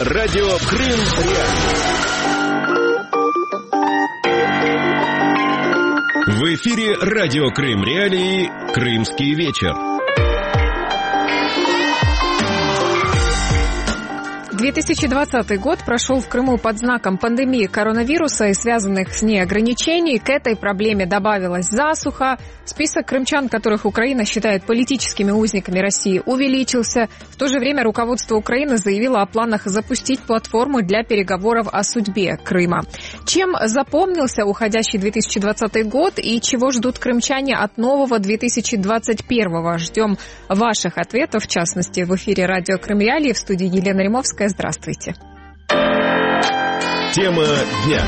Радио Крым Реалии. В эфире Радио Крым Реалии «Крымский вечер». 2020 год прошел в Крыму под знаком пандемии коронавируса и связанных с ней ограничений. К этой проблеме добавилась засуха. Список крымчан, которых Украина считает политическими узниками России, увеличился. В то же время руководство Украины заявило о планах запустить платформу для переговоров о судьбе Крыма. Чем запомнился уходящий 2020 год и чего ждут крымчане от нового 2021? Ждем ваших ответов, в частности, в эфире Радио Крым Реалии, в студии Елена Римовская. Здравствуйте. Тема дня.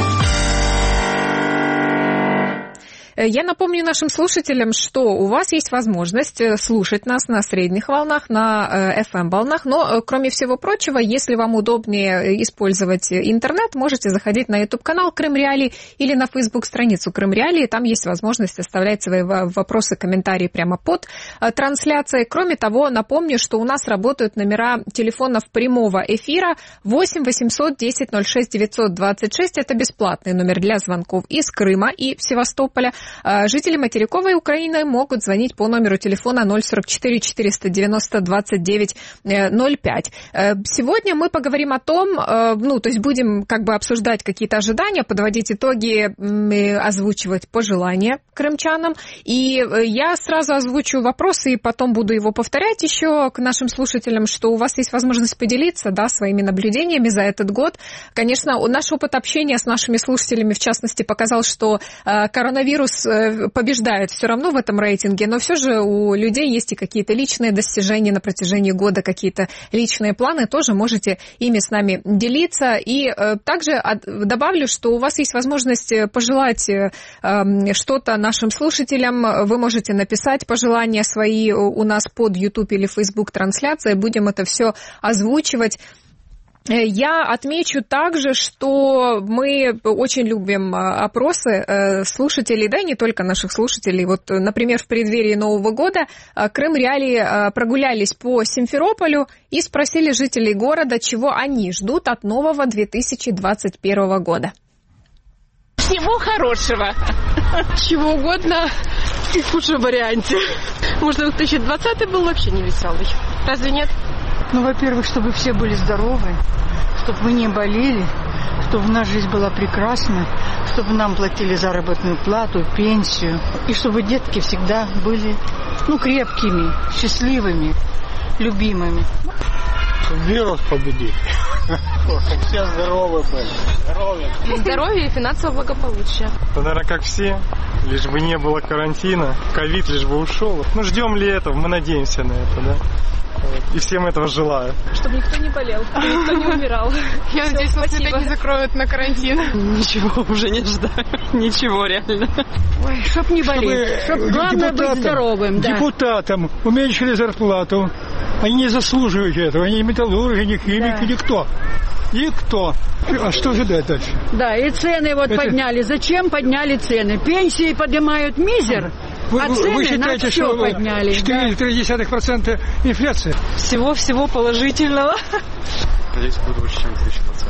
Я напомню нашим слушателям, что у вас есть возможность слушать нас на средних волнах, на FM-волнах, но, кроме всего прочего, если вам удобнее использовать интернет, можете заходить на YouTube-канал Крым Реалии или на Facebook-страницу Крым Реалии. Там есть возможность оставлять свои вопросы, комментарии прямо под трансляцией. Кроме того, напомню, что у нас работают номера телефонов прямого эфира 8 800 10 06 926. Это бесплатный номер для звонков из Крыма и Севастополя. Жители материковой Украины могут звонить по номеру телефона 044 490 29 05. Сегодня мы поговорим о том, то есть будем обсуждать какие-то ожидания, подводить итоги, озвучивать пожелания крымчанам. И я сразу озвучу вопрос и потом буду его повторять еще к нашим слушателям, что у вас есть возможность поделиться, своими наблюдениями за этот год. Конечно, наш опыт общения с нашими слушателями, в частности, показал, что коронавирус побеждает все равно в этом рейтинге, но все же у людей есть и какие-то личные достижения на протяжении года, какие-то личные планы, тоже можете ими с нами делиться. И также добавлю, что у вас есть возможность пожелать что-то нашим слушателям. Вы можете написать пожелания свои у нас под YouTube или Facebook трансляцией. Будем это все озвучивать. Я отмечу также, что мы очень любим опросы слушателей, да и не только наших слушателей. Вот, например, в преддверии Нового года Крым Реалии прогулялись по Симферополю и спросили жителей города, чего они ждут от нового 2021 года. Всего хорошего. Чего угодно и в худшем варианте. Может, 2020 был вообще не веселый. Разве нет? Во-первых, чтобы все были здоровы, чтобы мы не болели, чтобы у нас жизнь была прекрасна, чтобы нам платили заработную плату, пенсию, и чтобы детки всегда были, крепкими, счастливыми, любимыми. Вирус победить. Чтобы все здоровы были. Здоровье и финансовое благополучие. Наверное, как все, лишь бы не было карантина, ковид лишь бы ушел. Ждем ли этого? Мы надеемся на это, да? И всем этого желаю. Чтобы никто не болел, никто не умирал. Я надеюсь, нас опять не закроют на карантин. Ничего уже не ждаю. Ничего, реально. Ой, чтоб не болеть. Главное быть здоровым. Депутатам уменьшили зарплату. Они не заслуживают этого. Они не металлурги, не химики, никто. Никто. А что же дальше? Да, и цены подняли. Зачем подняли цены? Пенсии поднимают мизер. Вы считаете, что 4,3% инфляция? Всего положительного. Надеюсь, буду лучше, чем 2020.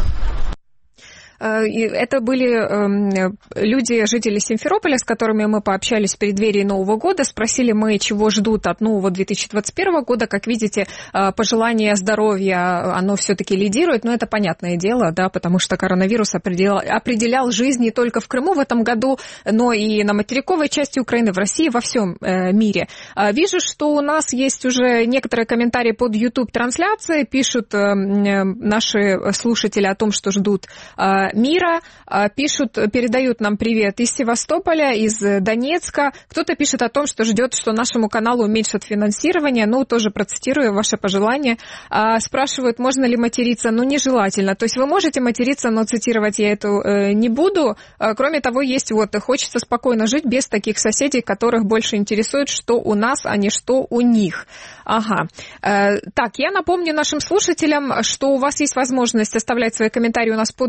Это были люди, жители Симферополя, с которыми мы пообщались в преддверии Нового года. Спросили мы, чего ждут от нового 2021 года. Как видите, пожелание здоровья, оно все-таки лидирует. Но это понятное дело, да, потому что коронавирус определял жизнь не только в Крыму в этом году, но и на материковой части Украины, в России, во всем мире. Вижу, что у нас есть уже некоторые комментарии под YouTube-трансляцией. Пишут наши слушатели о том, что ждут мира, пишут, передают нам привет из Севастополя, из Донецка. Кто-то пишет о том, что ждет, что нашему каналу уменьшат финансирование. Тоже процитирую ваше пожелание. Спрашивают, можно ли материться. Нежелательно. То есть вы можете материться, но цитировать я это не буду. Кроме того, есть хочется спокойно жить без таких соседей, которых больше интересует, что у нас, а не что у них. Ага. Так, я напомню нашим слушателям, что у вас есть возможность оставлять свои комментарии у нас под YouTube или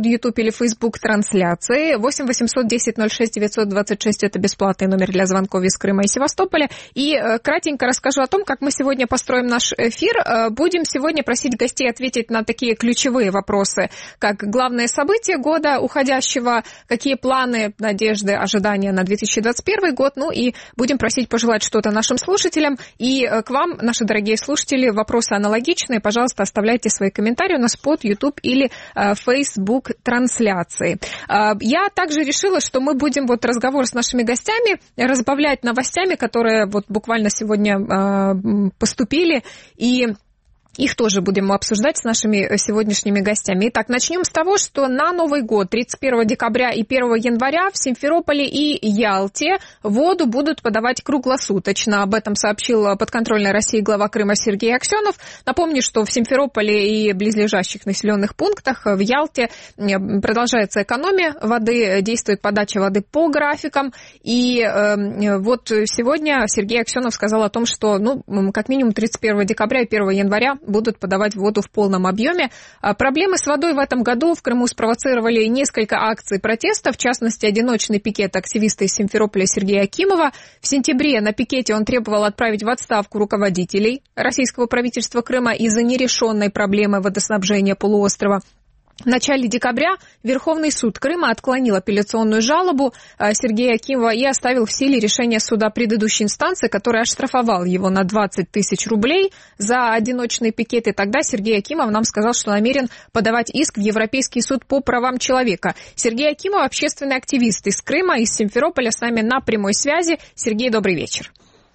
слушатели Facebook-трансляции. 8 800 10 06 926 – это бесплатный номер для звонков из Крыма и Севастополя. И кратенько расскажу о том, как мы сегодня построим наш эфир. Будем сегодня просить гостей ответить на такие ключевые вопросы, как главное событие года уходящего, какие планы, надежды, ожидания на 2021 год. Ну и будем просить пожелать что-то нашим слушателям. И к вам, наши дорогие слушатели, вопросы аналогичные. Пожалуйста, оставляйте свои комментарии у нас под YouTube или Facebook трансляции. Я также решила, что мы будем вот разговор с нашими гостями разбавлять новостями, которые вот буквально сегодня поступили, и их тоже будем обсуждать с нашими сегодняшними гостями. Итак, начнем с того, что на Новый год, 31 декабря и 1 января в Симферополе и Ялте воду будут подавать круглосуточно. Об этом сообщил подконтрольной России глава Крыма Сергей Аксенов. Напомню, что в Симферополе и близлежащих населенных пунктах в Ялте продолжается экономия воды, действует подача воды по графикам. И вот сегодня Сергей Аксенов сказал о том, что как минимум 31 декабря и 1 января будут подавать воду в полном объеме. Проблемы с водой в этом году в Крыму спровоцировали несколько акций протеста, в частности, одиночный пикет активиста из Симферополя Сергея Акимова. В сентябре на пикете он требовал отправить в отставку руководителей российского правительства Крыма из-за нерешенной проблемы водоснабжения полуострова. В начале декабря Верховный суд Крыма отклонил апелляционную жалобу Сергея Акимова и оставил в силе решение суда предыдущей инстанции, который оштрафовал его на 20 тысяч рублей за одиночный пикет. И тогда Сергей Акимов нам сказал, что намерен подавать иск в Европейский суд по правам человека. Сергей Акимов – общественный активист из Крыма, из Симферополя, с нами на прямой связи. Сергей, добрый вечер.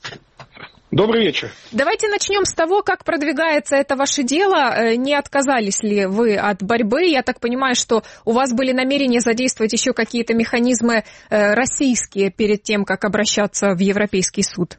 Добрый вечер. Давайте начнем с того, как продвигается это ваше дело. Не отказались ли вы от борьбы? Я так понимаю, что у вас были намерения задействовать еще какие-то механизмы российские перед тем, как обращаться в Европейский суд.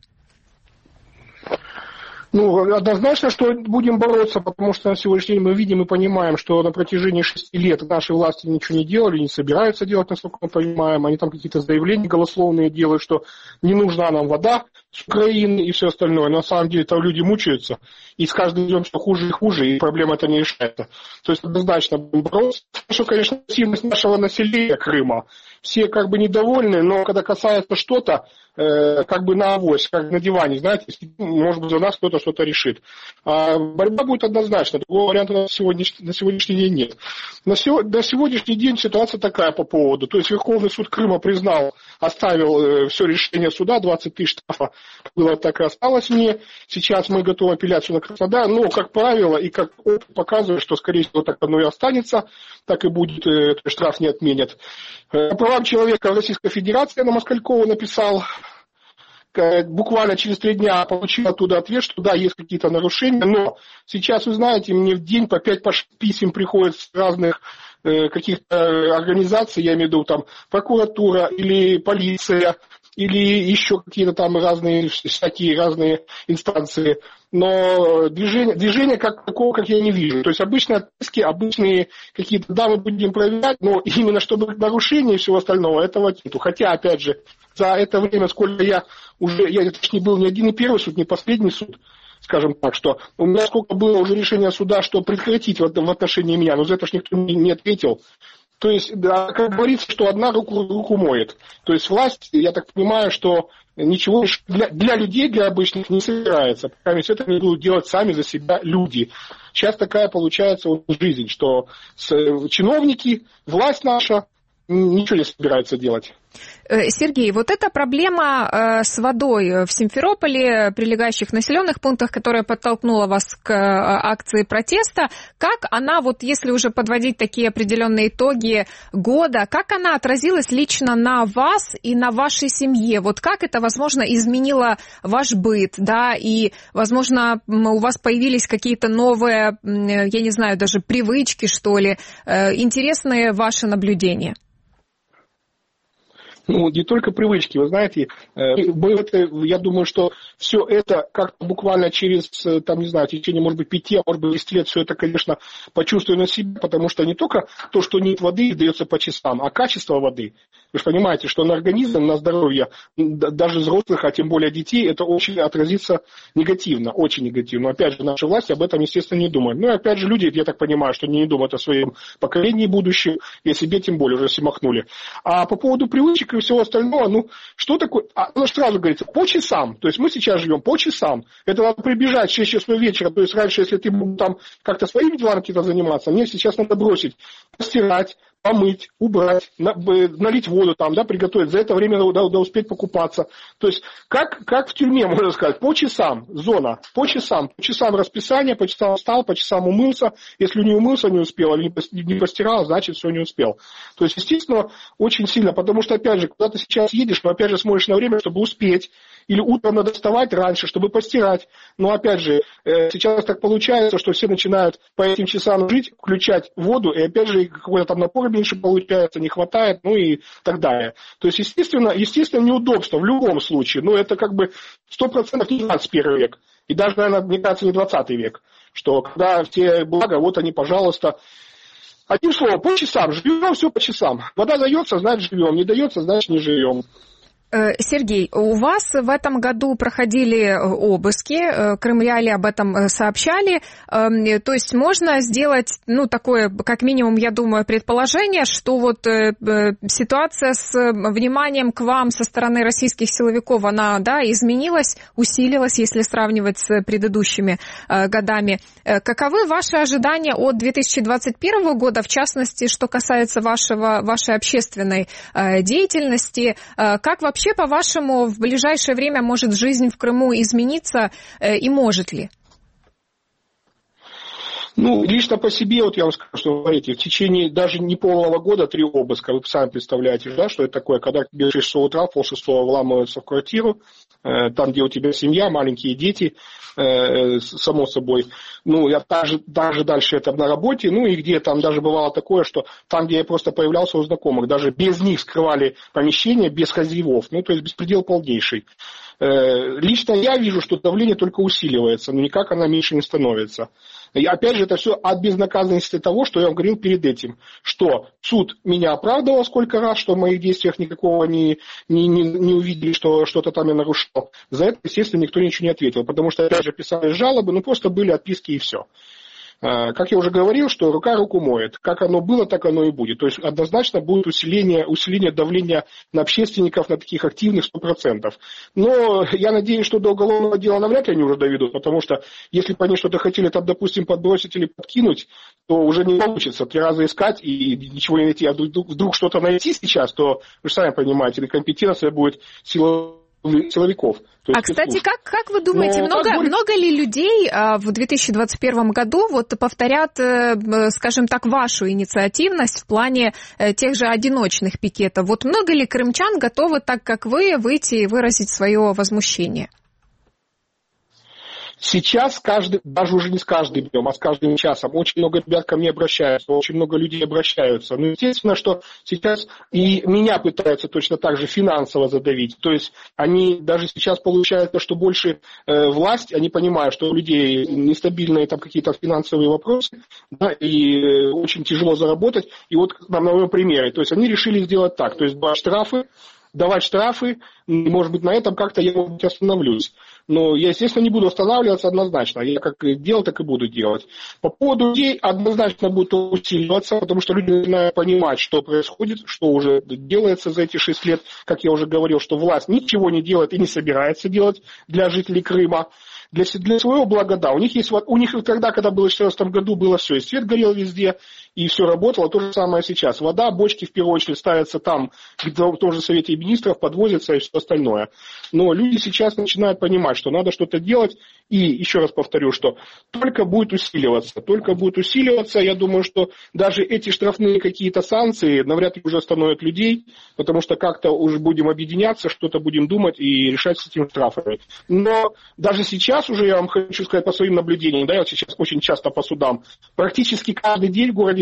Однозначно, что будем бороться, потому что на сегодняшний день мы видим и понимаем, что на протяжении 6 лет наши власти ничего не делали, не собираются делать, насколько мы понимаем. Они там какие-то заявления голословные делают, что не нужна нам вода с Украины и все остальное. Но на самом деле там люди мучаются, и с каждым днем все хуже и хуже, и проблема это не решается. То есть однозначно будем бороться. Что, конечно, активность нашего населения Крыма. Все как бы недовольны, но когда касается что-то, как бы на авось, как на диване, знаете, может быть, за нас кто-то что-то решит. А борьба будет однозначно, другого варианта на сегодняшний день нет. На сегодняшний день ситуация такая по поводу. То есть Верховный суд Крыма признал, оставил все решение суда, 20 тысяч штрафа было, так и осталось мне. Сейчас мы готовы апелляцию на Краснодар, но, как правило, и как опыт показывает, что, скорее всего, так оно и останется, так и будет, штраф не отменят. По правам человека в Российской Федерации на Москалькова написал, буквально через 3 дня получил оттуда ответ, что да, есть какие-то нарушения, но сейчас, вы знаете, мне в день по 5 писем приходят с разных каких-то организаций, я имею в виду там прокуратура или полиция, или еще какие-то там разные инстанции. Но движения как такого, как я не вижу. То есть обычные отписки, обычные какие-то, да, мы будем проверять, но именно чтобы нарушения и всего остального, этого нету. Хотя, опять же, за это время, сколько я это не был ни один, ни первый суд, ни последний суд, скажем так, что у меня сколько было уже решения суда, что прекратить в отношении меня, но за это ж никто не ответил. То есть, да, как говорится, что одна руку моет. То есть власть, я так понимаю, что ничего для людей, для обычных не собирается. Пока это не будут делать сами за себя люди. Сейчас такая получается жизнь, что чиновники, власть наша ничего не собирается делать. Сергей, вот эта проблема с водой в Симферополе, прилегающих населенных пунктах, которая подтолкнула вас к акции протеста, как она, вот если уже подводить такие определенные итоги года, как она отразилась лично на вас и на вашей семье? Вот как это, возможно, изменило ваш быт, да, и, возможно, у вас появились какие-то новые, я не знаю, даже привычки, что ли, интересные ваши наблюдения? Ну, не только привычки, вы знаете, я думаю, что все это как-то буквально через, там, не знаю, в течение, может быть, 5, а может быть, 10 лет все это, конечно, почувствую на себе, потому что не только то, что нет воды, дается по часам, а качество воды. Вы же понимаете, что на организм, на здоровье даже взрослых, а тем более детей, это очень отразится негативно, очень негативно. Опять же, наши власти об этом, естественно, не думают. Ну и опять же, люди, я так понимаю, что не думают о своем поколении будущем, и о себе тем более уже все махнули. А по поводу привычек и всего остального, ну, что такое? Оно сразу говорится, по часам. То есть мы сейчас живем по часам. Это надо прибежать в 6 часов вечера. То есть раньше, если ты мог там как-то своими делами какие-то заниматься, мне сейчас надо бросить, постирать, помыть, убрать, налить воду там, да, приготовить. За это время надо успеть покупаться. То есть, как в тюрьме, можно сказать, по часам, зона, по часам расписание, по часам встал, по часам умылся. Если не умылся, не успел, или не постирал, значит, все не успел. То есть, естественно, очень сильно, потому что, опять же, куда ты сейчас едешь, но, опять же, смотришь на время, чтобы успеть. Или утром надо вставать раньше, чтобы постирать. Но, опять же, сейчас так получается, что все начинают по этим часам жить, включать воду, и, опять же, какой-то там напор меньше получается, не хватает, ну и так далее. То есть, естественно, неудобство в любом случае. Но это как бы 100% не 21 век. И даже, наверное, мне кажется, не 20 век. Что когда все блага, вот они, пожалуйста. Одним словом, по часам. Живем все по часам. Вода дается, значит, живем. Не дается, значит, не живем. Сергей, у вас в этом году проходили обыски, Крым-Реалии об этом сообщали, то есть можно сделать, ну, такое, как минимум, я думаю, предположение, что вот ситуация с вниманием к вам со стороны российских силовиков, она, да, изменилась, усилилась, если сравнивать с предыдущими годами. Каковы ваши ожидания от 2021 года, в частности, что касается вашей общественной деятельности, как вообще, по-вашему, в ближайшее время может жизнь в Крыму измениться и может ли? Ну, лично по себе, вот я вам скажу, что, говорите, в течение даже не полного года 3 обыска, вы сами представляете, да, что это такое, когда тебе 6 часов утра, полшестого вламываются в квартиру, там, где у тебя семья, маленькие дети, само собой. Ну, я также дальше это на работе, ну, и где там даже бывало такое, что там, где я просто появлялся у знакомых, даже без них скрывали помещение, без хозяевов, ну, то есть беспредел полнейший. Лично я вижу, что давление только усиливается, но никак оно меньше не становится. И опять же, это все от безнаказанности того, что я вам говорил перед этим, что суд меня оправдывал сколько раз, что в моих действиях никакого не увидели, что что-то там я нарушал. За это, естественно, никто ничего не ответил, потому что, опять же, писали жалобы, ну просто были отписки и все. Как я уже говорил, что рука руку моет. Как оно было, так оно и будет. То есть однозначно будет усиление давления на общественников, на таких активных 100%. Но я надеюсь, что до уголовного дела навряд ли они уже доведут, потому что если бы они что-то хотели там, допустим, подбросить или подкинуть, то уже не получится 3 раза искать и ничего не найти. А вдруг что-то найти сейчас, то вы же сами понимаете, некомпетенция будет силовиков. Кстати, как вы думаете, много ли людей в 2021 году вот повторят, скажем так, вашу инициативность в плане тех же одиночных пикетов? Вот много ли крымчан готовы, так как вы, выйти и выразить свое возмущение? Сейчас даже уже не с каждым днем, а с каждым часом очень много ребят ко мне обращаются, очень много людей обращаются. Ну, естественно, что сейчас и меня пытаются точно так же финансово задавить. То есть они даже сейчас получается, что больше власть, они понимают, что у людей нестабильные там какие-то финансовые вопросы, да, и очень тяжело заработать. И вот на моем примере, то есть они решили сделать так, то есть давать штрафы, может быть, на этом как-то я, может быть, остановлюсь. Но я, естественно, не буду останавливаться однозначно. Я как делал, так и буду делать. По поводу людей однозначно будет усиливаться, потому что люди начинают понимать, что происходит, что уже делается за эти 6 лет. Как я уже говорил, что власть ничего не делает и не собирается делать для жителей Крыма. Для своего блага, да. У них тогда, когда было в 2014 году, было все. И свет горел везде, и все работало. То же самое сейчас. Вода, бочки, в первую очередь, ставятся там, в том же Совете Министров, подвозятся и все остальное. Но люди сейчас начинают понимать, что надо что-то делать. И еще раз повторю, что только будет усиливаться. Я думаю, что даже эти штрафные какие-то санкции навряд ли уже остановят людей, потому что как-то уже будем объединяться, что-то будем думать и решать с этими штрафами. Но даже сейчас уже я вам хочу сказать по своим наблюдениям, да, я сейчас очень часто по судам, практически каждый день в городе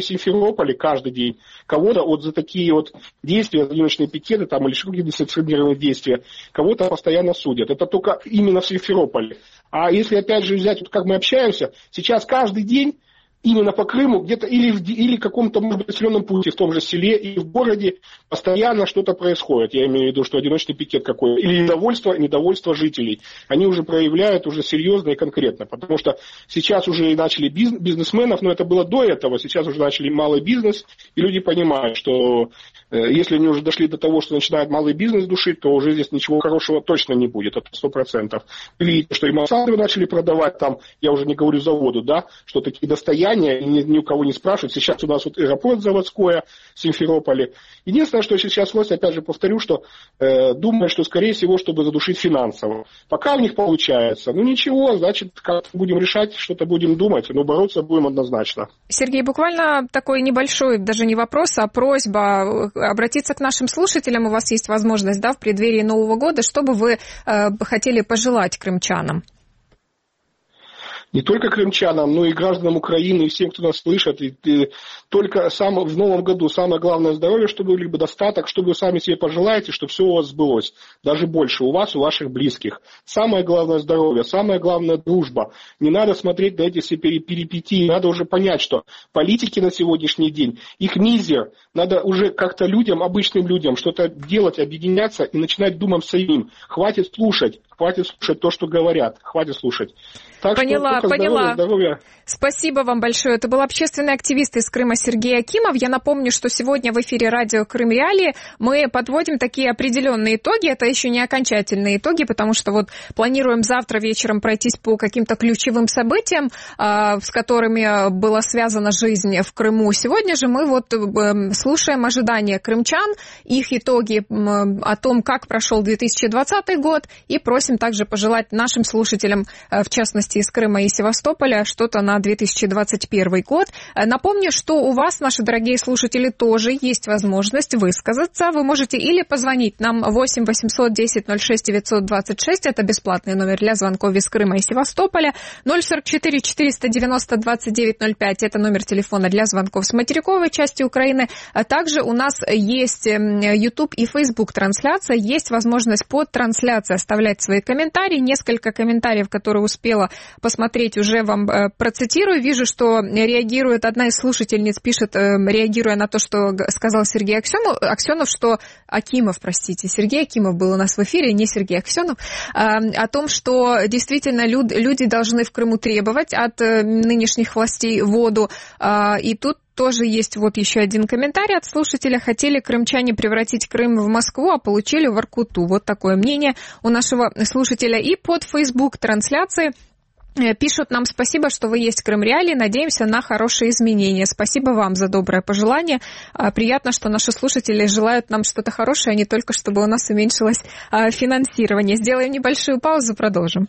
в Симферополе каждый день кого-то вот за такие вот действия, одиночные пикеты там, или какие-то дисциплинированные действия, кого-то постоянно судят. Это только именно в Симферополе. А если опять же взять, вот как мы общаемся, сейчас каждый день именно по Крыму, где-то или в каком-то, может быть, населенном пункте, в том же селе или в городе постоянно что-то происходит. Я имею в виду, что одиночный пикет какой-то. Или недовольство жителей. Они уже проявляют уже серьезно и конкретно. Потому что сейчас уже начали бизнесменов, но это было до этого, сейчас уже начали малый бизнес, и люди понимают, что если они уже дошли до того, что начинают малый бизнес душить, то уже здесь ничего хорошего точно не будет, это 100%. Видите, что и Монсанто начали продавать там, я уже не говорю заводу, да, что такие достояния, ни у кого не спрашивают. Сейчас у нас вот аэропорт заводской в Симферополе. Единственное, что сейчас власть, опять же повторю, что думает, что скорее всего, чтобы задушить финансово. Пока у них получается. Ну ничего, значит, как будем решать, что-то будем думать, но бороться будем однозначно. Сергей, буквально такой небольшой, даже не вопрос, а просьба обратиться к нашим слушателям. У вас есть возможность, да, в преддверии Нового года, что бы вы хотели пожелать крымчанам? Не только крымчанам, но и гражданам Украины, и всем, кто нас слышит. И только в Новом году самое главное здоровье, чтобы либо достаток, что вы сами себе пожелаете, чтобы все у вас сбылось. Даже больше у вас, у ваших близких. Самое главное здоровье, самое главное дружба. Не надо смотреть на эти все перипетии. Надо уже понять, что политики на сегодняшний день, их мизер. Надо уже как-то людям, обычным людям, что-то делать, объединяться и начинать думать самим. Хватит слушать то, что говорят. Хватит слушать. Так поняла. Здоровья. Спасибо вам большое. Это был общественный активист из Крыма Сергей Акимов. Я напомню, что сегодня в эфире радио Крым Реалии мы подводим такие определенные итоги. Это еще не окончательные итоги, потому что вот планируем завтра вечером пройтись по каким-то ключевым событиям, с которыми была связана жизнь в Крыму. Сегодня же мы вот слушаем ожидания крымчан, их итоги о том, как прошел 2020 год, и просим также пожелать нашим слушателям, в частности из Крыма и Севастополя, что-то на 2021 год. Напомню, что у вас, наши дорогие слушатели, тоже есть возможность высказаться. Вы можете или позвонить нам 8 800 10 06 926, это бесплатный номер для звонков из Крыма и Севастополя, 044 490 2905, это номер телефона для звонков с материковой части Украины. А также у нас есть YouTube и Facebook трансляция, есть возможность под трансляцией оставлять свои комментарии. Несколько комментариев, которые успела посмотреть, уже вам процитирую. Вижу, что реагирует одна из слушательниц, пишет, реагируя на то, что сказал Сергей Аксенов, что Сергей Акимов был у нас в эфире, не Сергей Аксенов, о том, что действительно люди должны в Крыму требовать от нынешних властей воду. И тут тоже есть вот еще один комментарий от слушателя. Хотели крымчане превратить Крым в Москву, а получили в Воркуту. Вот такое мнение у нашего слушателя. И под Facebook трансляции пишут нам: спасибо, что вы есть в Крым Реалии, надеемся на хорошие изменения. Спасибо вам за доброе пожелание. Приятно, что наши слушатели желают нам что-то хорошее, а не только чтобы у нас уменьшилось финансирование. Сделаем небольшую паузу, продолжим.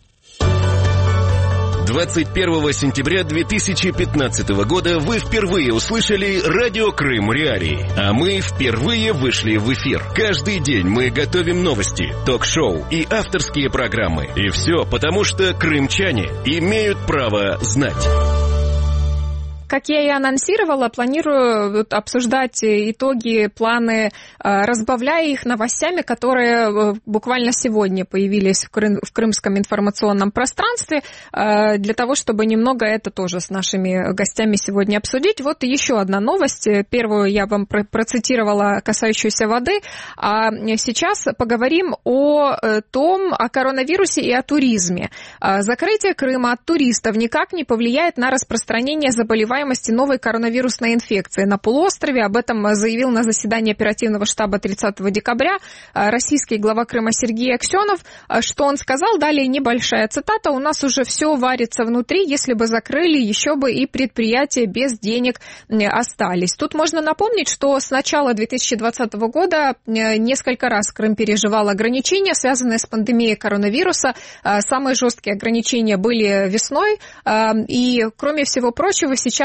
21 сентября 2015 года вы впервые услышали радио Крым Реалии, а мы впервые вышли в эфир. Каждый день мы готовим новости, ток-шоу и авторские программы. И все потому, что крымчане имеют право знать. Как я и анонсировала, планирую обсуждать итоги, планы, разбавляя их новостями, которые буквально сегодня появились в крымском информационном пространстве, для того, чтобы немного это тоже с нашими гостями сегодня обсудить. Вот еще одна новость. Первую я вам процитировала, касающуюся воды. А сейчас поговорим о коронавирусе и о туризме. Закрытие Крыма от туристов никак не повлияет на распространение заболеваемости новой коронавирусной инфекции на полуострове. Об этом заявил на заседании оперативного штаба 30 декабря российский глава Крыма Сергей Аксенов. Что он сказал? Далее небольшая цитата. «У нас уже все варится внутри. Если бы закрыли, еще бы и предприятия без денег остались». Тут можно напомнить, что с начала 2020 года несколько раз Крым переживал ограничения, связанные с пандемией коронавируса. Самые жесткие ограничения были весной. И, кроме всего прочего, сейчас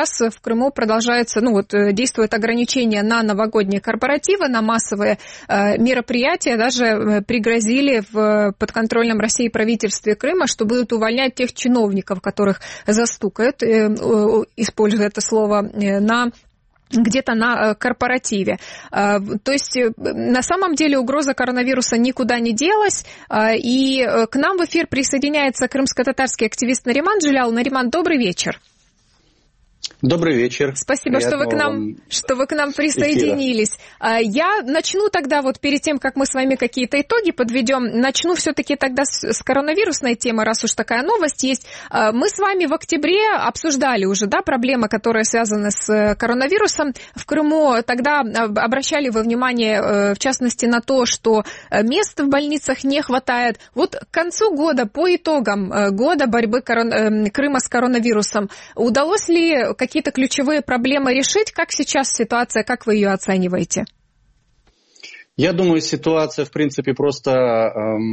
сейчас в Крыму продолжается, действует ограничение на новогодние корпоративы, на массовые мероприятия. Даже пригрозили в подконтрольном России правительстве Крыма, что будут увольнять тех чиновников, которых застукают, используя это слово, где-то на корпоративе. То есть, на самом деле, угроза коронавируса никуда не делась, и к нам в эфир присоединяется крымско-татарский активист Нариман Джилял. Нариман, добрый вечер. Добрый вечер. Спасибо, что вы к нам присоединились. Эфира. Я начну тогда, перед тем, как мы с вами какие-то итоги подведем, начну все-таки тогда с коронавирусной темы, раз уж такая новость есть. Мы с вами в октябре обсуждали уже, проблемы, которые связаны с коронавирусом в Крыму. Тогда обращали вы внимание, в частности, на то, что мест в больницах не хватает. Вот к концу года, по итогам года борьбы Крыма с коронавирусом, удалось ли какие-то ключевые проблемы решить? Как сейчас ситуация, как вы ее оцениваете? Я думаю, ситуация, в принципе, просто,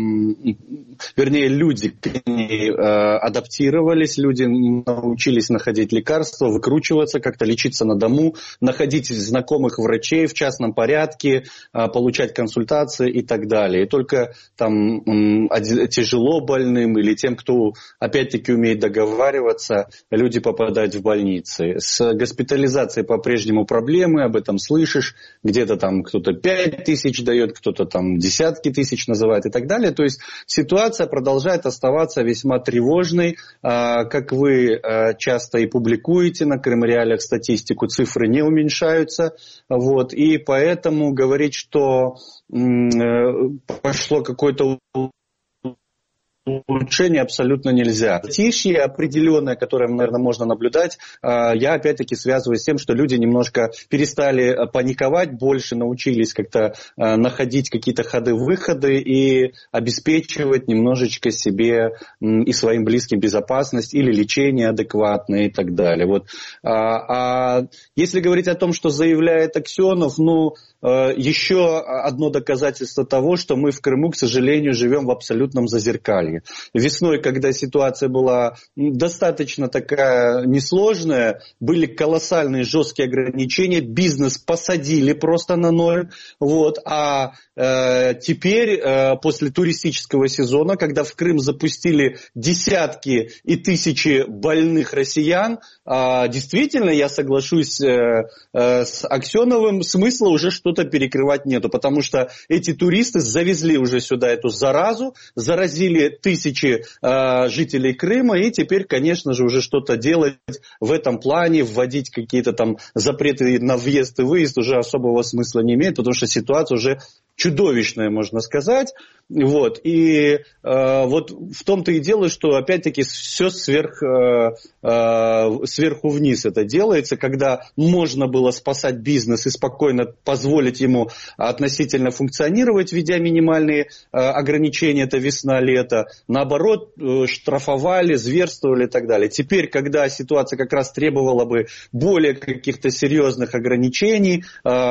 люди к ней адаптировались, люди научились находить лекарства, выкручиваться, как-то лечиться на дому, находить знакомых врачей в частном порядке, получать консультации и так далее. И только тяжело больным или тем, кто, опять-таки, умеет договариваться, люди попадают в больницы. С госпитализацией по-прежнему проблемы, об этом слышишь, где-то кто-то 5 тысяч дает, кто-то десятки тысяч называет и так далее. То есть ситуация продолжает оставаться весьма тревожной. Как вы часто и публикуете на Крым-Реалиях статистику, цифры не уменьшаются. И поэтому говорить, что пошло какое-то улучшение абсолютно нельзя. Затишье определенное, которое, наверное, можно наблюдать, я опять-таки связываю с тем, что люди немножко перестали паниковать, больше научились как-то находить какие-то ходы-выходы и обеспечивать немножечко себе и своим близким безопасность или лечение адекватное и так далее. Если говорить о том, что заявляет Аксенов, еще одно доказательство того, что мы в Крыму, к сожалению, живем в абсолютном зазеркалье. Весной, когда ситуация была достаточно такая несложная, были колоссальные жесткие ограничения, бизнес посадили просто на ноль. Теперь, после туристического сезона, когда в Крым запустили десятки и тысячи больных россиян, действительно, я соглашусь с Аксеновым, смысла уже что-то перекрывать нету, потому что эти туристы завезли уже сюда эту заразу, заразили тысячи жителей Крыма, и теперь, конечно же, уже что-то делать в этом плане, вводить какие-то запреты на въезд и выезд уже особого смысла не имеет, потому что ситуация уже чудовищное, можно сказать. И в том-то и дело, что опять-таки все сверху вниз это делается, когда можно было спасать бизнес и спокойно позволить ему относительно функционировать, введя минимальные ограничения, это весна-лето, наоборот, штрафовали, зверствовали и так далее. Теперь, когда ситуация как раз требовала бы более каких-то серьезных ограничений,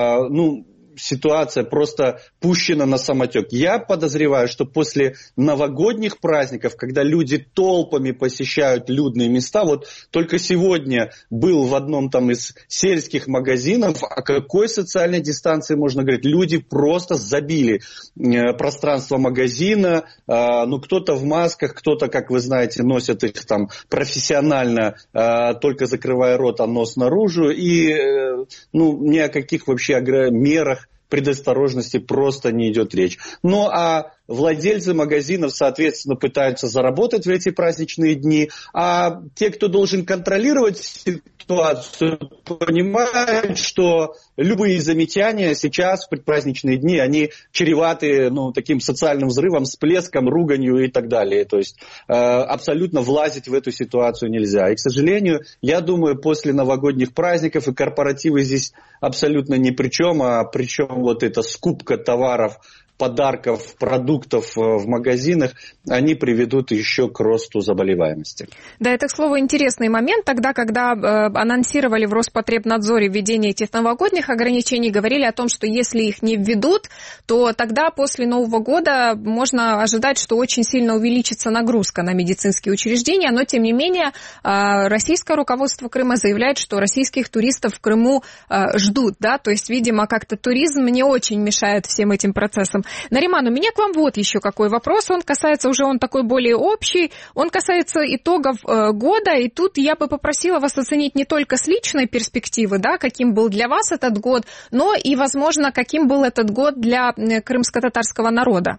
ситуация просто пущена на самотек. Я подозреваю, что после новогодних праздников, когда люди толпами посещают людные места, только сегодня был в одном из сельских магазинов, о какой социальной дистанции можно говорить? Люди просто забили пространство магазина, кто-то в масках, кто-то, как вы знаете, носит их профессионально, только закрывая рот, а нос наружу, и ни о каких вообще мерах предосторожности просто не идет речь. А владельцы магазинов, соответственно, пытаются заработать в эти праздничные дни, а те, кто должен контролировать ситуацию, понимают, что любые замечания сейчас в предпраздничные дни, они чреваты таким социальным взрывом, всплеском, руганью и так далее. То есть абсолютно влазить в эту ситуацию нельзя. И, к сожалению, я думаю, после новогодних праздников и корпоративы здесь абсолютно ни при чем, а причем эта скупка товаров подарков, продуктов в магазинах, они приведут еще к росту заболеваемости. Да, это, к слову, интересный момент. Тогда, когда анонсировали в Роспотребнадзоре введение этих новогодних ограничений, говорили о том, что если их не введут, то тогда после Нового года можно ожидать, что очень сильно увеличится нагрузка на медицинские учреждения. Но, тем не менее, российское руководство Крыма заявляет, что российских туристов в Крыму ждут. Да? То есть, видимо, как-то туризм не очень мешает всем этим процессам. Нариман, у меня к вам вот еще какой вопрос. Он касается он такой более общий. Он касается итогов года. И тут я бы попросила вас оценить не только с личной перспективы, да, каким был для вас этот год, но и, возможно, каким был этот год для крымско-татарского народа.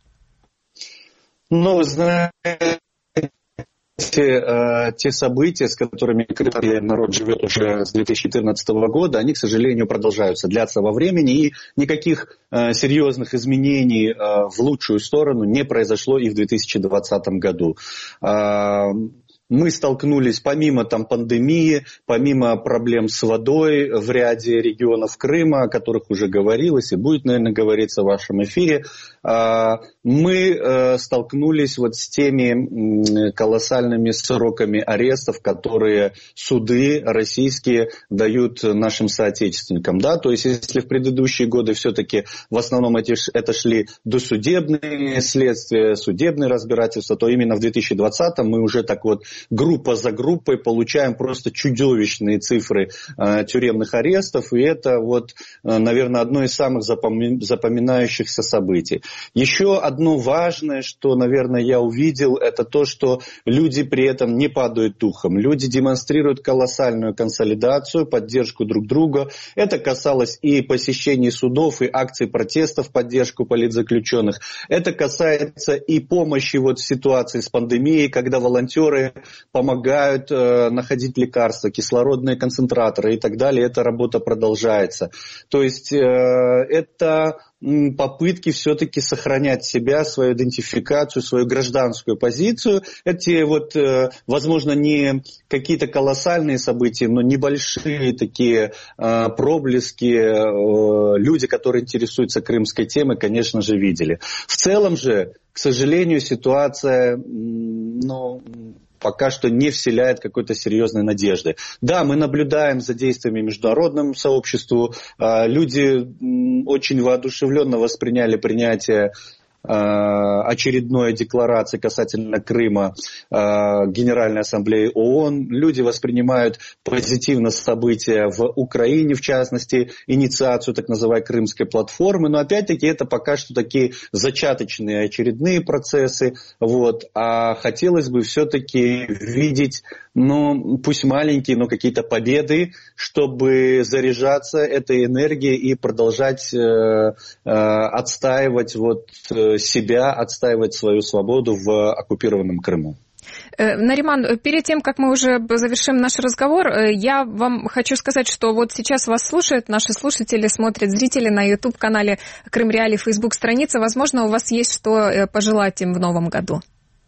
Ну, знаете, те события, с которыми крымский народ живет уже с 2014 года, они, к сожалению, продолжаются, длятся во времени, и никаких серьезных изменений в лучшую сторону не произошло и в 2020 году. Мы столкнулись, помимо пандемии, помимо проблем с водой в ряде регионов Крыма, о которых уже говорилось и будет, наверное, говориться в вашем эфире, мы столкнулись с теми колоссальными сроками арестов, которые суды российские дают нашим соотечественникам. Да? То есть, если в предыдущие годы все-таки в основном это шли досудебные следствия, судебные разбирательства, то именно в 2020 мы уже группа за группой получаем просто чудовищные цифры тюремных арестов, и это, наверное, одно из самых запоминающихся событий. Еще одно важное, что, наверное, я увидел, это то, что люди при этом не падают духом. Люди демонстрируют колоссальную консолидацию, поддержку друг друга. Это касалось и посещений судов, и акций протеста в поддержку политзаключенных. Это касается и помощи в ситуации с пандемией, когда волонтеры помогают находить лекарства, кислородные концентраторы и так далее. Эта работа продолжается. То есть это попытки все-таки сохранять себя, свою идентификацию, свою гражданскую позицию. Эти возможно, не какие-то колоссальные события, но небольшие такие проблески. Люди, которые интересуются крымской темой, конечно же, видели. В целом же, к сожалению, ситуация, пока что не вселяет какой-то серьезной надежды. Да, мы наблюдаем за действиями международного сообщества. Люди очень воодушевленно восприняли принятие очередной декларации касательно Крыма Генеральной Ассамблеи ООН. Люди воспринимают позитивно события в Украине, в частности, инициацию так называемой Крымской платформы. Но опять-таки это пока что такие зачаточные очередные процессы. А хотелось бы все-таки видеть, пусть маленькие, но какие-то победы, чтобы заряжаться этой энергией и продолжать отстаивать себя, отстаивать свою свободу в оккупированном Крыму. Нариман, перед тем, как мы уже завершим наш разговор, я вам хочу сказать, что сейчас вас слушают наши слушатели, смотрят зрители на YouTube-канале Крым Реалии, Facebook-страница. Возможно, у вас есть что пожелать им в новом году.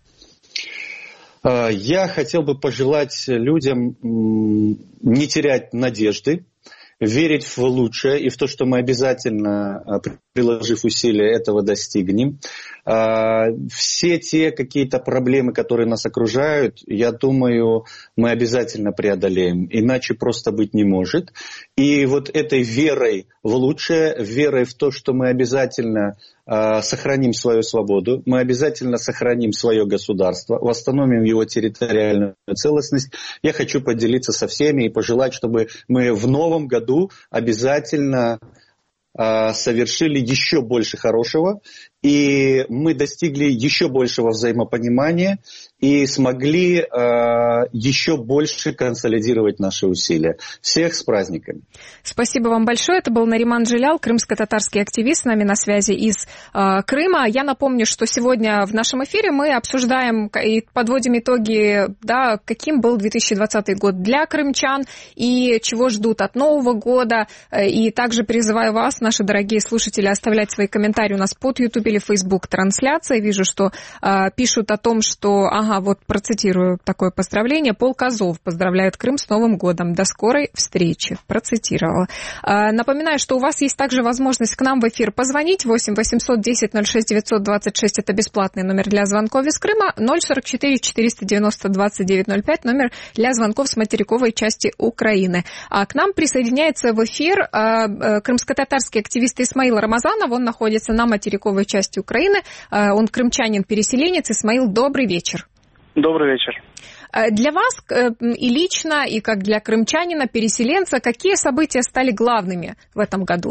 Я хотел бы пожелать людям не терять надежды, верить в лучшее и в то, что мы обязательно, приложив усилия, этого достигнем. Все те какие-то проблемы, которые нас окружают, я думаю, мы обязательно преодолеем. Иначе просто быть не может. И этой верой в лучшее, верой в то, что мы обязательно сохраним свою свободу, мы обязательно сохраним свое государство, восстановим его территориальную целостность. Я хочу поделиться со всеми и пожелать, чтобы мы в новом году обязательно совершили еще больше хорошего, и мы достигли еще большего взаимопонимания и смогли еще больше консолидировать наши усилия. Всех с праздниками. Спасибо вам большое. Это был Нариман Джилял, крымско-татарский активист, с нами на связи из Крыма. Я напомню, что сегодня в нашем эфире мы обсуждаем и подводим итоги, каким был 2020 год для крымчан и чего ждут от Нового года. И также призываю вас, наши дорогие слушатели, оставлять свои комментарии у нас под YouTube поступили в Facebook трансляции. Вижу, что пишут о том, что, вот процитирую такое поздравление. Полк Азов поздравляет Крым с Новым годом. До скорой встречи. Процитировала. Напоминаю, что у вас есть также возможность к нам в эфир позвонить. 8 800 10 06 926 это бесплатный номер для звонков из Крыма. 044 490 2905 номер для звонков с материковой части Украины. А к нам присоединяется в эфир крымско-татарский активист Исмаил Рамазанов. Он находится на материковой части Украины. Он крымчанин-переселенец. Исмаил, добрый вечер. Добрый вечер. Для вас и лично, и как для крымчанина-переселенца, какие события стали главными в этом году?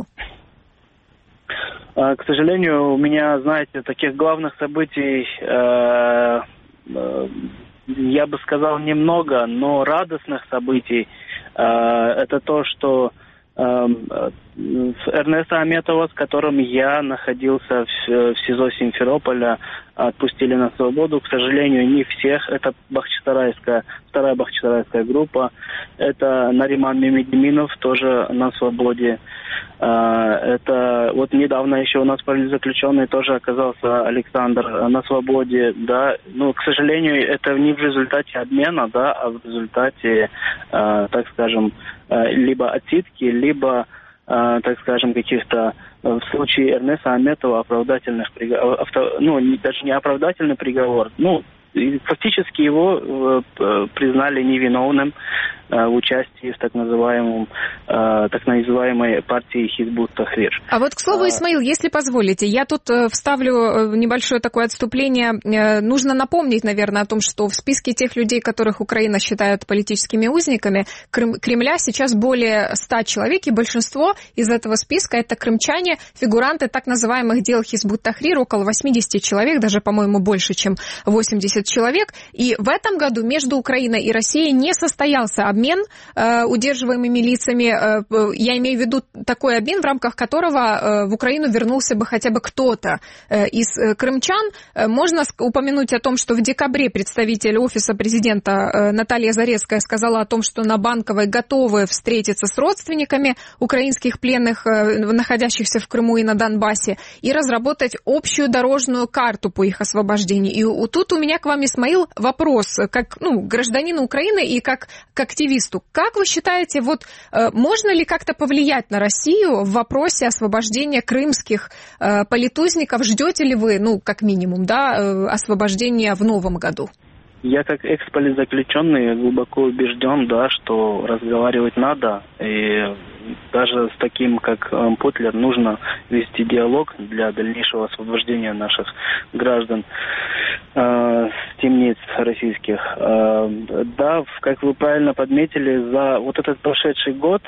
К сожалению, у меня, знаете, таких главных событий, я бы сказал, немного, но радостных событий. Это то, что Эрнеста Аметова, с которым я находился в СИЗО Симферополя, отпустили на свободу. К сожалению, не всех. Это вторая бахчисарайская группа. Это Нариман Мемедиминов, тоже на свободе. Это вот недавно еще у нас политзаключенный тоже оказался Александр на свободе, да. Ну, к сожалению, это не в результате обмена, да, а в результате, так скажем, либо отсидки, либо, так скажем, каких-то в случае Эрнеста Аметова оправдательных приговоров, даже не оправдательный приговор, фактически его признали невиновным в участии в так называемой партии Хизбут Тахрир. А вот, к слову, Исмаил, если позволите, я тут вставлю небольшое такое отступление. Нужно напомнить, наверное, о том, что в списке тех людей, которых Украина считает политическими узниками, Кремля сейчас более 100 человек, и большинство из этого списка это крымчане, фигуранты так называемых дел Хизбут Тахрир, около 80 человек, даже, по-моему, больше, чем 80 человек. И в этом году между Украиной и Россией не состоялся обмен удерживаемыми лицами. Я имею в виду такой обмен, в рамках которого в Украину вернулся бы хотя бы кто-то из крымчан. Можно упомянуть о том, что в декабре представитель Офиса президента Наталья Зарецкая сказала о том, что на Банковой готовы встретиться с родственниками украинских пленных, находящихся в Крыму и на Донбассе, и разработать общую дорожную карту по их освобождению. И тут у меня к вам, Исмаил, вопрос, как гражданина Украины и как к активисту. Как вы считаете, можно ли как-то повлиять на Россию в вопросе освобождения крымских политузников? Ждете ли вы, как минимум, освобождения в новом году? Я как экс-политзаключенный глубоко убежден, что разговаривать надо, и даже с таким, как Путлер, нужно вести диалог для дальнейшего освобождения наших граждан с темниц российских. Да, как вы правильно подметили, за вот этот прошедший год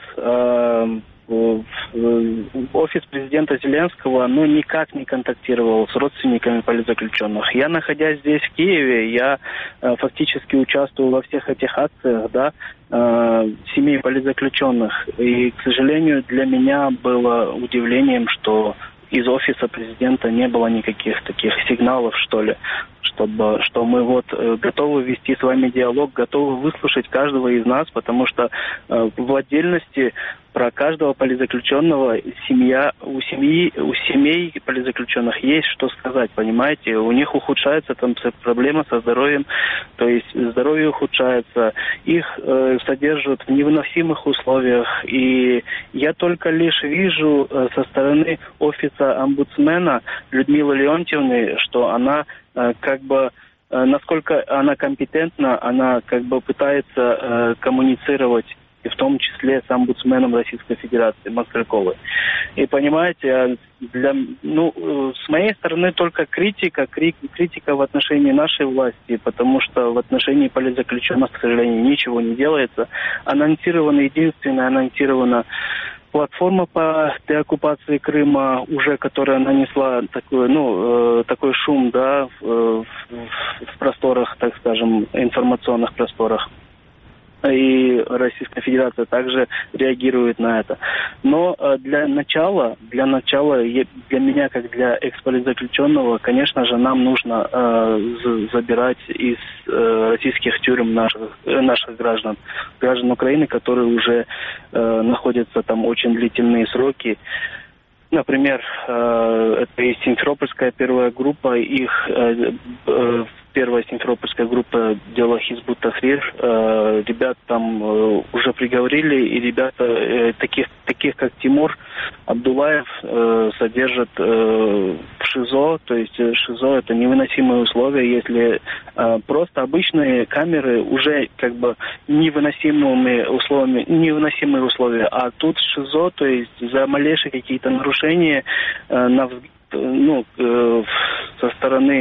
офис президента Зеленского никак не контактировал с родственниками политзаключенных. Я, находясь здесь, в Киеве, я фактически участвую во всех этих акциях, семей политзаключенных. И, к сожалению, для меня было удивлением, что из офиса президента не было никаких таких сигналов, что мы готовы вести с вами диалог, готовы выслушать каждого из нас, потому что в отдельности про каждого политзаключенного у семей политзаключенных есть что сказать, понимаете? У них ухудшается проблема со здоровьем, то есть здоровье ухудшается, их содержат в невыносимых условиях, и я только лишь вижу со стороны офиса омбудсмена Людмилы Леонтьевны, что она насколько она компетентна, она пытается коммуницировать, и в том числе с омбудсменом Российской Федерации Москальковой. И понимаете, с моей стороны только критика в отношении нашей власти, потому что в отношении политзаключенных, к сожалению, ничего не делается. Анонсирована платформа по деоккупации Крыма, уже которая нанесла такой шум, в просторах, так скажем, информационных просторах. И Российская Федерация также реагирует на это. Но для начала, для меня, как для экс-политзаключенного, конечно же, нам нужно забирать из российских тюрем наших граждан Украины, которые уже находятся там очень длительные сроки. Например, это и Симферопольская первая группа, первая Симферопольская группа дела Хизбут Тахрир. Ребят там уже приговорили, и ребята, таких как Тимур Абдулаев, содержат в ШИЗО. То есть ШИЗО — это невыносимые условия. Если просто обычные камеры уже как бы невыносимые условия, а тут ШИЗО, то есть за малейшие какие-то нарушения со стороны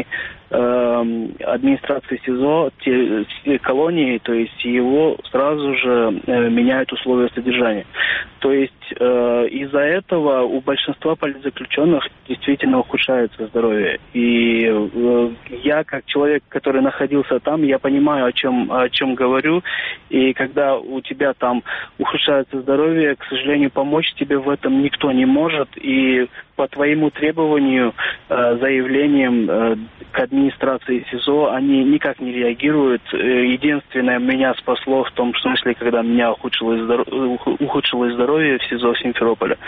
администрации СИЗО, колонии, то есть его сразу же меняют условия содержания. То есть из-за этого у большинства политзаключенных действительно ухудшается здоровье. И я, как человек, который находился там, я понимаю, о чем говорю. И когда у тебя там ухудшается здоровье, к сожалению, помочь тебе в этом никто не может. И по твоему требованию, заявлением к администрации СИЗО, они никак не реагируют. Единственное, меня спасло в том смысле, когда меня ухудшилось здоровье в СИЗО в Симферополе.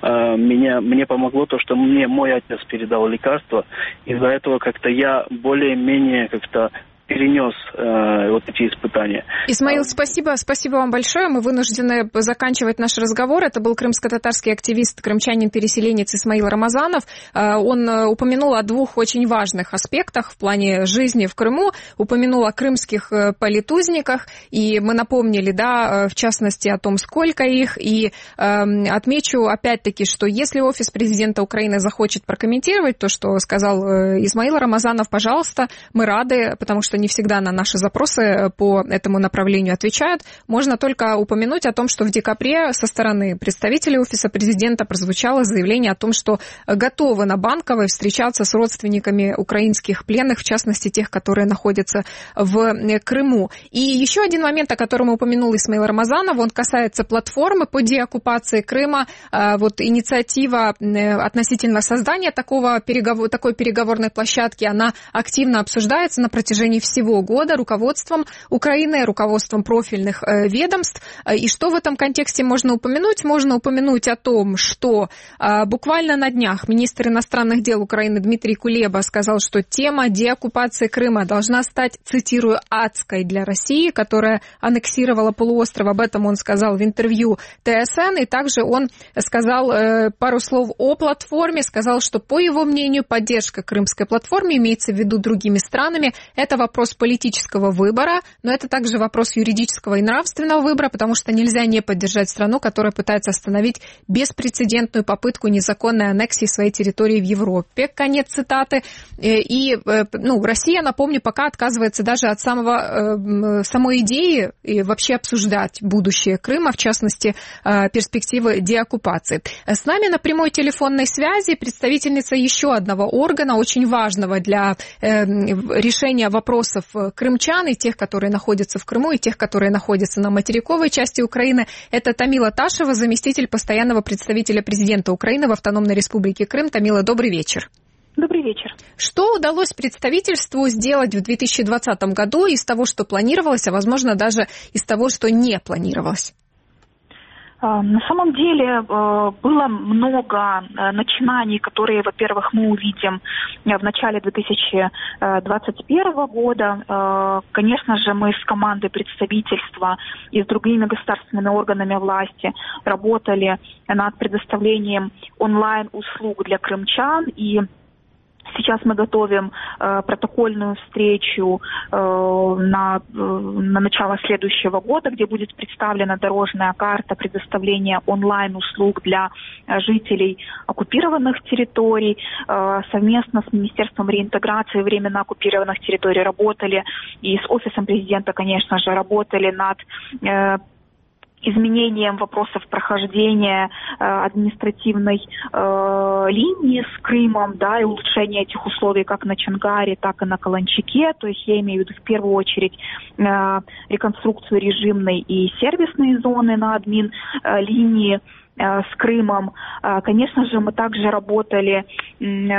Мне помогло то, что мне мой отец передал лекарства. Из-за этого как-то я более-менее как-то перенес вот эти испытания. Исмаил, спасибо вам большое. Мы вынуждены заканчивать наш разговор. Это был крымско-татарский активист, крымчанин-переселенец Исмаил Рамазанов. Он упомянул о двух очень важных аспектах в плане жизни в Крыму. Упомянул о крымских политузниках, и мы напомнили, в частности, о том, сколько их. И отмечу опять-таки, что если офис президента Украины захочет прокомментировать то, что сказал Исмаил Рамазанов, пожалуйста, мы рады, потому что не всегда на наши запросы по этому направлению отвечают. Можно только упомянуть о том, что в декабре со стороны представителей офиса президента прозвучало заявление о том, что готовы на Банковой встречаться с родственниками украинских пленных, в частности, тех, которые находятся в Крыму. И еще один момент, о котором упомянул Исмаил Рамазанов, он касается платформы по деоккупации Крыма. Вот инициатива относительно создания такой переговорной площадки, она активно обсуждается на протяжении всего года руководством Украины, руководством профильных ведомств. И что в этом контексте можно упомянуть? Можно упомянуть о том, что буквально на днях министр иностранных дел Украины Дмитрий Кулеба сказал, что тема деоккупации Крыма должна стать, цитирую, адской для России, которая аннексировала полуостров. Об этом он сказал в интервью ТСН. И также он сказал пару слов о платформе, сказал, что, по его мнению, поддержка крымской платформы, имеется в виду другими странами, это вопрос политического выбора, но это также вопрос юридического и нравственного выбора, потому что нельзя не поддержать страну, которая пытается остановить беспрецедентную попытку незаконной аннексии своей территории в Европе. Конец цитаты. И Россия, напомню, пока отказывается даже от самой идеи и вообще обсуждать будущее Крыма, в частности, перспективы деоккупации. С нами на прямой телефонной связи представительница еще одного органа, очень важного для решения вопросов крымчан, и тех, которые находятся в Крыму, и тех, которые находятся на материковой части Украины. Это Тамила Ташева, заместитель постоянного представителя президента Украины в Автономной Республике Крым. Тамила, добрый вечер. Добрый вечер. Что удалось представительству сделать в 2020 году из того, что планировалось, а возможно даже из того, что не планировалось? На самом деле было много начинаний, которые, во-первых, мы увидим в начале 2021 года. Конечно же, мы с командой представительства и с другими государственными органами власти работали над предоставлением онлайн-услуг для крымчан, и сейчас мы готовим протокольную встречу на начало следующего года, где будет представлена дорожная карта предоставления онлайн-услуг для жителей оккупированных территорий. Совместно с Министерством реинтеграции временно оккупированных территорий работали, и с Офисом президента, конечно же, работали над изменением вопросов прохождения административной линии с Крымом, и улучшение этих условий как на Чангаре, так и на Каланчике. То есть я имею в виду в первую очередь реконструкцию режимной и сервисной зоны на админ линии с Крымом. Конечно же, мы также работали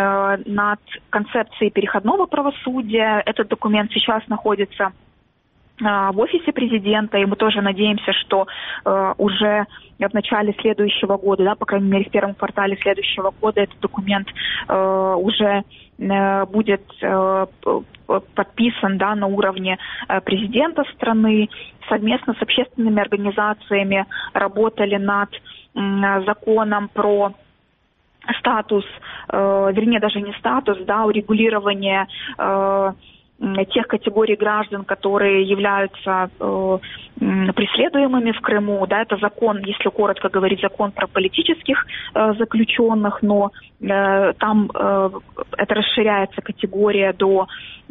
над концепцией переходного правосудия. Этот документ сейчас находится в офисе президента, и мы тоже надеемся, что уже в начале следующего года, да, по крайней мере в первом квартале следующего года этот документ уже будет подписан, да, на уровне президента страны. Совместно с общественными организациями работали над законом про статус, вернее даже не статус, да, урегулирование тех категорий граждан, которые являются преследуемыми в Крыму. Да, это закон, если коротко говорить, закон про политических заключенных, но там это расширяется категория до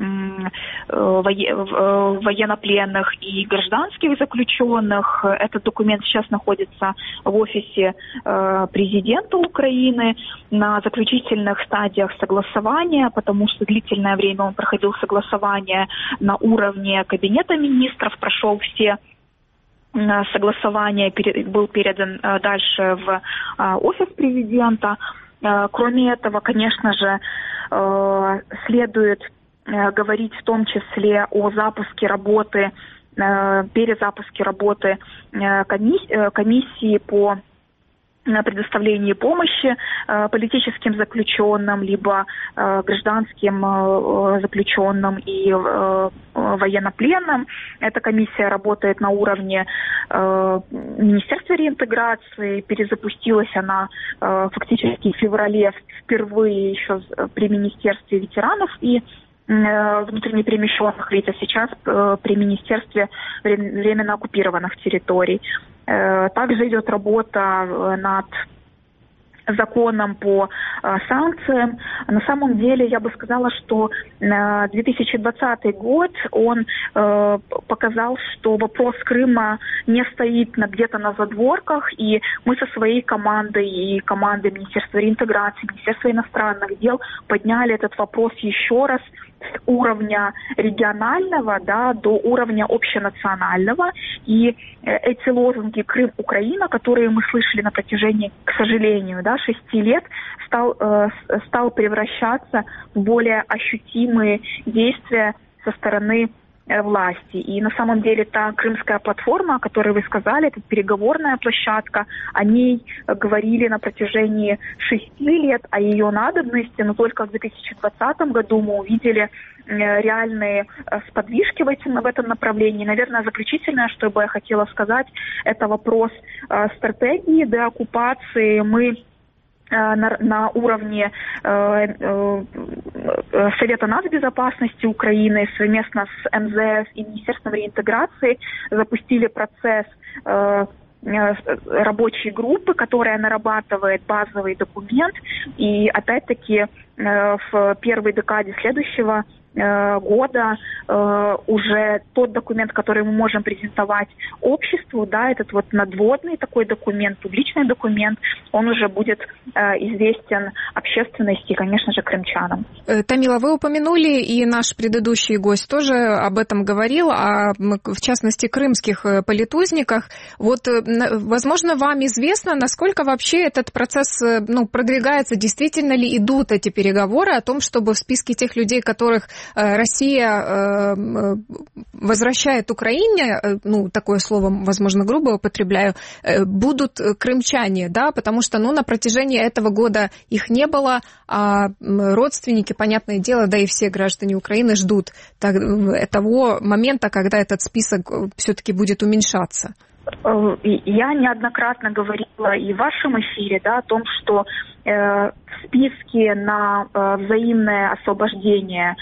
военнопленных и гражданских заключенных. Этот документ сейчас находится в офисе президента Украины на заключительных стадиях согласования, потому что длительное время он проходил согласование на уровне кабинета министров, прошел все согласования, был передан дальше в офис президента. Кроме этого, конечно же, следует говорить в том числе о запуске работы, перезапуске работы комиссии по предоставлении помощи политическим заключенным, либо гражданским заключенным и военнопленным. Эта комиссия работает на уровне Министерства реинтеграции. Перезапустилась она фактически в феврале впервые еще при Министерстве ветеранов и внутренне перемещенных лиц, а сейчас при Министерстве временно оккупированных территорий. Также идет работа над законом по санкциям. На самом деле, я бы сказала, что 2020 год, он показал, что вопрос Крыма не стоит где-то на задворках, и мы со своей командой и командой Министерства реинтеграции, Министерства иностранных дел подняли этот вопрос еще раз с уровня регионального, да, до уровня общенационального. И эти лозунги «Крым, Украина», которые мы слышали на протяжении, к сожалению, да, 6 лет, стал превращаться в более ощутимые действия со стороны власти. И на самом деле та крымская платформа, о которой вы сказали, это переговорная площадка, о ней говорили на протяжении 6 лет, о ее надобности, но только в 2020 году мы увидели реальные сподвижки в этом направлении. Наверное, заключительное, что бы я хотела сказать, это вопрос стратегии деоккупации. Мы на уровне Совета нацбезопасности Украины совместно с МЗС и Министерством реинтеграции запустили процесс рабочей группы, которая нарабатывает базовый документ. И опять-таки в первой декаде следующего года уже тот документ, который мы можем презентовать обществу, да, этот вот надводный такой документ, публичный документ, он уже будет известен общественности и, конечно же, крымчанам. Тамила, вы упомянули, и наш предыдущий гость тоже об этом говорил, в частности, крымских политузниках. Вот, возможно, вам известно, насколько вообще этот процесс продвигается, действительно ли идут эти переговоры о том, чтобы в списке тех людей, которых Россия возвращает Украине, такое слово, возможно, грубо употребляю, будут крымчане, да, потому что, на протяжении этого года их не было, а родственники, понятное дело, да и все граждане Украины ждут того момента, когда этот список все-таки будет уменьшаться. Я неоднократно говорила и в вашем эфире, да, о том, что в списке на взаимное освобождение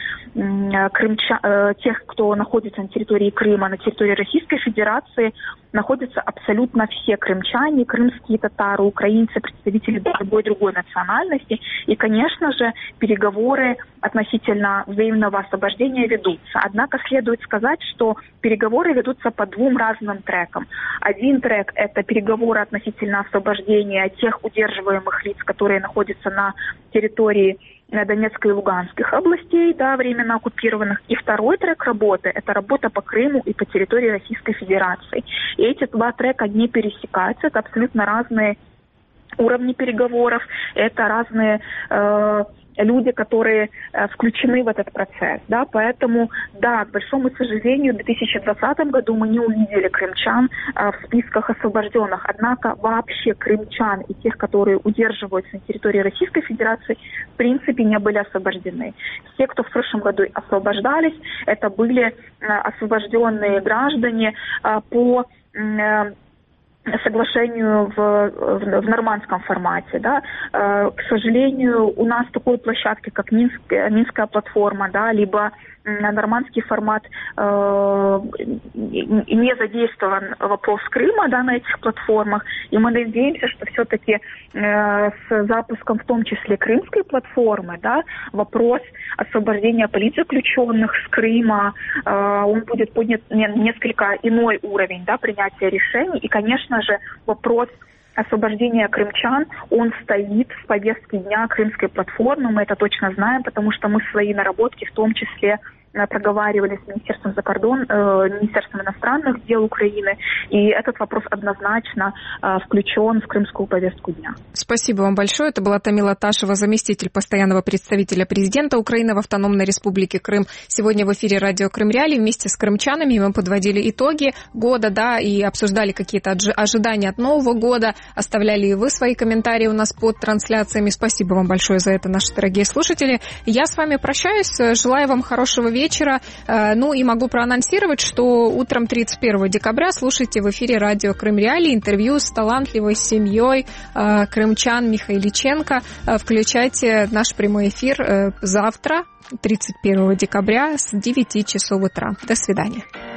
тех, кто находится на территории Крыма, на территории Российской Федерации, находятся абсолютно все крымчане, крымские татары, украинцы, представители любой другой национальности. И, конечно же, переговоры относительно взаимного освобождения ведутся. Однако следует сказать, что переговоры ведутся по двум разным трекам. Один трек – это переговоры относительно освобождения тех удерживаемых лиц, которые находятся на территории Донецкой и Луганских областей, да, временно оккупированных. И второй трек работы – это работа по Крыму и по территории Российской Федерации. И эти два трека не пересекаются, это абсолютно разные уровни переговоров, это разные люди, которые включены в этот процесс, да, поэтому, да, к большому сожалению, в 2020 году мы не увидели крымчан в списках освобожденных, однако вообще крымчан и тех, которые удерживаются на территории Российской Федерации, в принципе, не были освобождены. Все, кто в прошлом году освобождались, это были освобожденные граждане по соглашению в нормандском формате. Да. К сожалению, у нас такой площадки, как Минская платформа, да, либо нормандский формат, не задействован вопрос Крыма, да, на этих платформах, и мы надеемся, что все-таки с запуском в том числе крымской платформы, да, вопрос освобождения политзаключенных с Крыма, он будет поднят несколько иной уровень, да, принятия решений, и, конечно же, вопрос освобождения крымчан, он стоит в повестке дня крымской платформы, мы это точно знаем, потому что мы свои наработки в том числе проговаривали с Министерством Министерством иностранных дел Украины, и этот вопрос однозначно включен в крымскую повестку дня. Спасибо вам большое. Это была Тамила Ташева, заместитель постоянного представителя президента Украины в Автономной Республике Крым. Сегодня в эфире радио Крым Реалии вместе с крымчанами мы подводили итоги года, да, и обсуждали какие-то ожидания от Нового года. Оставляли и вы свои комментарии у нас под трансляциями. Спасибо вам большое за это, наши дорогие слушатели. Я с вами прощаюсь. Желаю вам хорошего вечера. Ну и могу проанонсировать, что утром 31 декабря слушайте в эфире радио Крым Реалии интервью с талантливой семьей крымчан Михайличенко. Включайте наш прямой эфир завтра, 31 декабря, с 9 часов утра. До свидания.